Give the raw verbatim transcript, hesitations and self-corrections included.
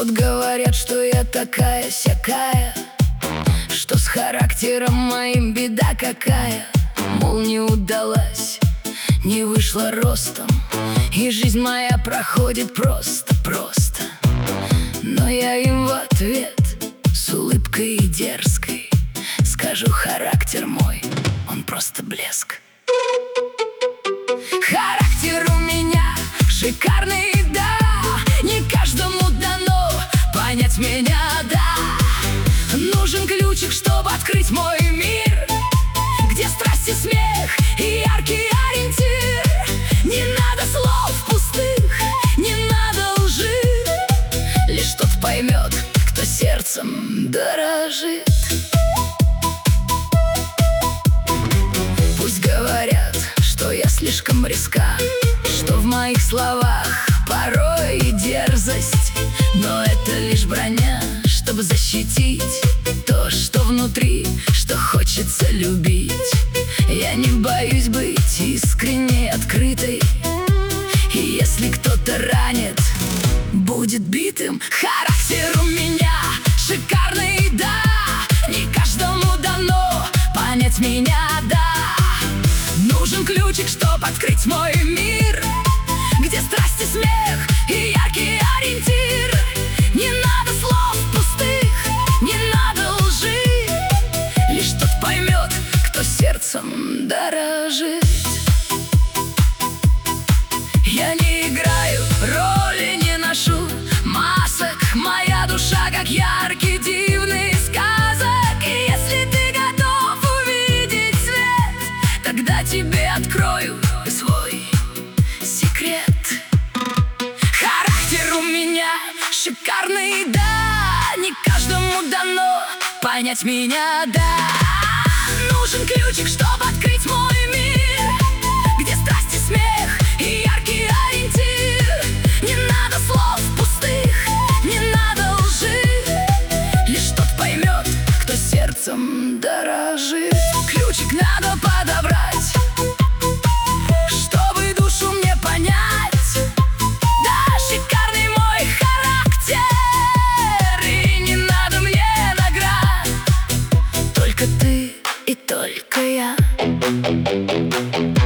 Вот говорят, что я такая-сякая, что с характером моим беда какая. Мол, не удалась, не вышла ростом, и жизнь моя проходит просто-просто. Но я им в ответ с улыбкой и дерзкой скажу: характер мой, он просто блеск. Характер у меня шикарный, да, не каждому дано понять меня, да. Нужен ключик, чтобы открыть мой мир, где страсть и смех и яркий ориентир. Не надо слов пустых, не надо лжи, лишь тот поймет, кто сердцем дорожит. Пусть говорят, что я слишком резка, что в моих словах порой и дерзость, но это лишь броня, чтобы защитить то, что внутри, что хочется любить. Я не боюсь быть искренней, открытой, и если кто-то ранит, будет битым. Характер у меня шикарный, да, не каждому дано понять меня, да. Нужен ключик, чтоб открыть мой мир, где страсть и смех и яркий ориентир. Не надо слов пустых, не надо лжи, лишь тот поймет, кто сердцем дорожит. Я не играю роли, не ношу масок, моя душа как яркий дивный сказок. И если ты готов увидеть свет, тогда тебе открою свой секрет. Характер у меня шикарный, да, не каждому дано понять меня, да. Нужен ключик, чтобы открыть мой мир, где страсть и смех и яркий ориентир. Не надо слов пустых, не надо лжи, лишь тот поймет, кто сердцем дорожит. Ключик надо подобрать, чтобы душу мне понять, да, шикарный мой характер, и не надо мне наград, только ты и только я.